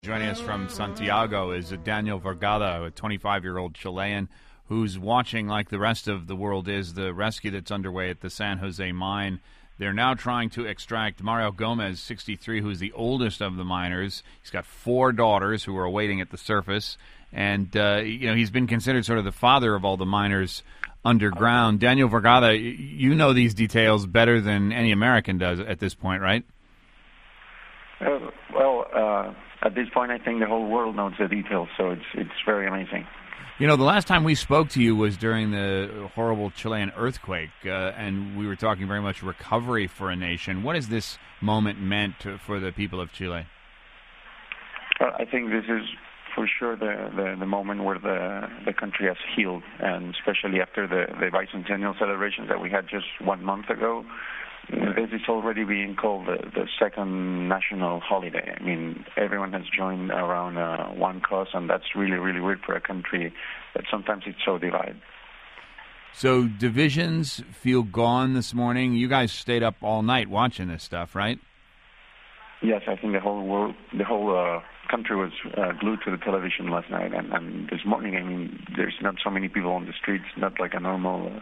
Joining us from Santiago is Daniel Vergara, a 25-year-old Chilean who's watching, like the rest of the world is, the rescue that's underway at the San Jose mine. They're now trying to extract Mario Gomez, 63, who's the oldest of the miners. He's got 4 daughters who are waiting at the surface, and he's been considered sort of the father of all the miners underground. Daniel Vergara, you know these details better than any American does at this point, right? At this point, I think the whole world knows the details, so it's very amazing. You know, the last time we spoke to you was during the horrible Chilean earthquake, and we were talking very much recovery for a nation. What has this moment meant for the people of Chile? I think this is for sure the moment where the country has healed, and especially after the bicentennial celebrations that we had just 1 month ago. This is already being called the second national holiday. I mean, everyone has joined around one cause, and that's really, really weird for a country that sometimes it's so divided. So divisions feel gone this morning. You guys stayed up all night watching this stuff, right? Yes, I think the whole country was glued to the television last night, and this morning, I mean, there's not so many people on the streets, not like a normal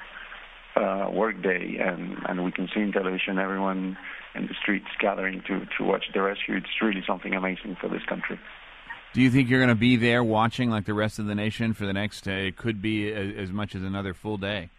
work day, and we can see in television everyone in the streets gathering to watch the rescue. It's really something amazing for this country. Do you think you're going to be there watching like the rest of the nation for the next, it could be as much as another full day?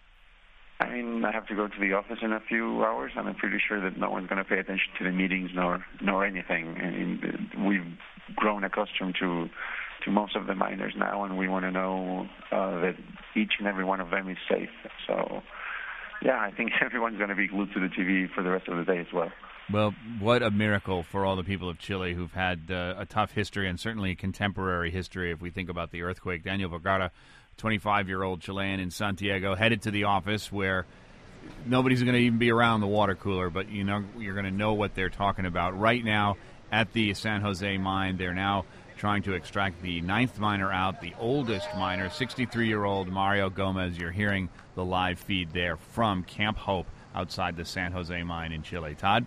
I mean, I have to go to the office in a few hours, and I'm pretty sure that no one's going to pay attention to the meetings nor anything. I mean, we've grown accustomed to most of the miners now, and we want to know that each and every one of them is safe. So, yeah, I think everyone's going to be glued to the TV for the rest of the day as well. Well, what a miracle for all the people of Chile who've had a tough history, and certainly a contemporary history if we think about the earthquake. Daniel Vergara, 25-year-old Chilean in Santiago, headed to the office where nobody's going to even be around the water cooler, but you know you're going to know what they're talking about. Right now at the San Jose mine, they're now trying to extract the 9th miner out, the oldest miner, 63-year-old Mario Gomez. You're hearing the live feed there from Camp Hope outside the San Jose mine in Chile. Todd?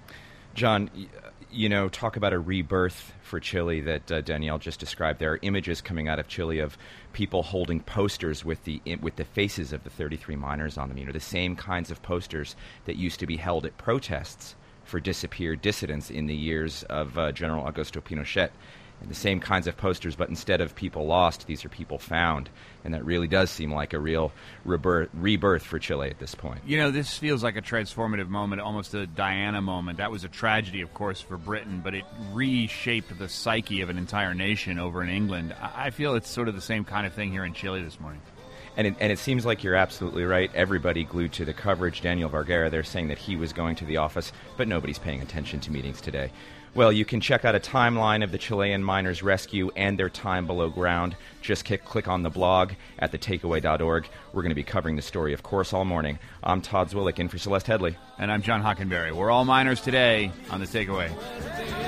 John, you know, talk about a rebirth for Chile that Danielle just described. There are images coming out of Chile of people holding posters with the faces of the 33 miners on them. You know, the same kinds of posters that used to be held at protests for disappeared dissidents in the years of General Augusto Pinochet. And the same kinds of posters, but instead of people lost, these are people found. And that really does seem like a real rebirth for Chile at this point. You know, this feels like a transformative moment, almost a Diana moment. That was a tragedy, of course, for Britain, but it reshaped the psyche of an entire nation over in England. I feel it's sort of the same kind of thing here in Chile this morning. And it seems like you're absolutely right. Everybody glued to the coverage. Daniel Vergara, they're saying that he was going to the office, but nobody's paying attention to meetings today. Well, you can check out a timeline of the Chilean miners' rescue and their time below ground. Just click on the blog at thetakeaway.org. We're going to be covering the story, of course, all morning. I'm Todd Zwillich in for Celeste Headley. And I'm John Hockenberry. We're all miners today on The Takeaway.